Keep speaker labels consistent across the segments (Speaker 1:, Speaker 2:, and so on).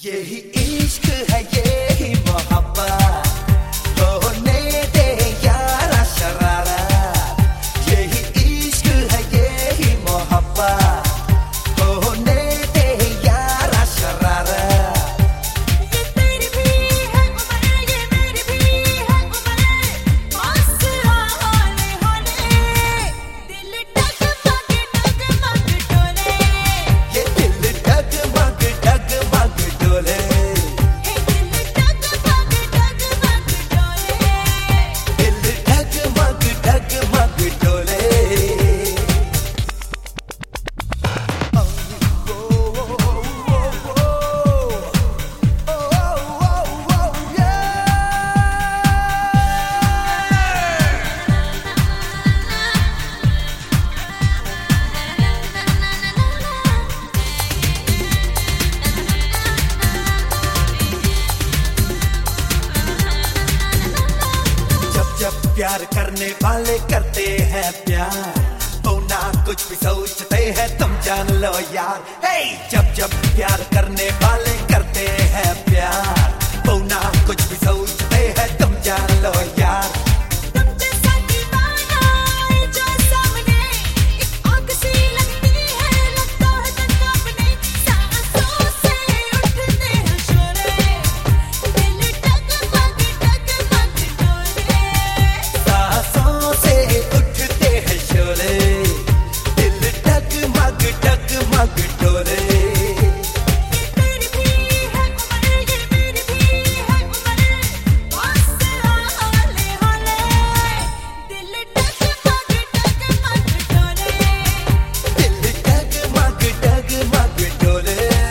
Speaker 1: यही इश्क है यही मोहब्बत, होने दे यारा शरारत। यही इश्क है यही मोहब्बत, होने दे यारा शरारत।
Speaker 2: ये तेरी भी है उम्र, ये मेरी भी है उम्र, पास आ हौले हौले, दिल डगमग डगमग डोले।
Speaker 1: ये दिल डगमग डगमग डोले,
Speaker 2: दिल डगमग डगमग
Speaker 1: दिल डगमग
Speaker 2: डोले।
Speaker 1: डगमग डोले। जब प्यार करने वाले करते हैं प्यार, होना कुछ भी सोचते हैं तुम जान लो यार। हे जब प्यार करने वाले करते हैं प्यार, होना कुछ भी सोचते हैं तुम जान लो यार।
Speaker 2: तुम जैसा दीवाना है जो सामने, एक आग सी लगती है, लगता है तन्ना अपने, सांसों से उठते हैं शोले, दिल डगमग डगमग डोले।
Speaker 1: सांसों से उठते हैं शोले, दिल डगमग डगमग डोले।
Speaker 2: तेरी भी है उम्र, ये मेरी भी है उम्र, पास आ हौले हौले, दिल डगमग डगमग डोले।
Speaker 1: दिल डगमग डगमग डोले।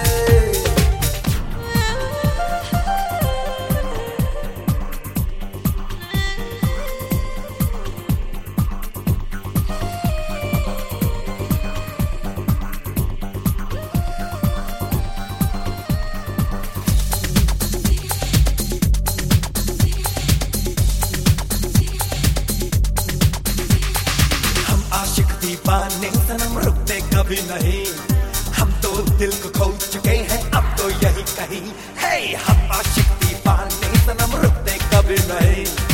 Speaker 1: हम आशिक दीवाने सनम रुकते कभी नहीं, हम तो दिल को खो चुके हैं अब तो यही कहीं। हे हम आशिक दीवाने सनम रुकते कभी नहीं।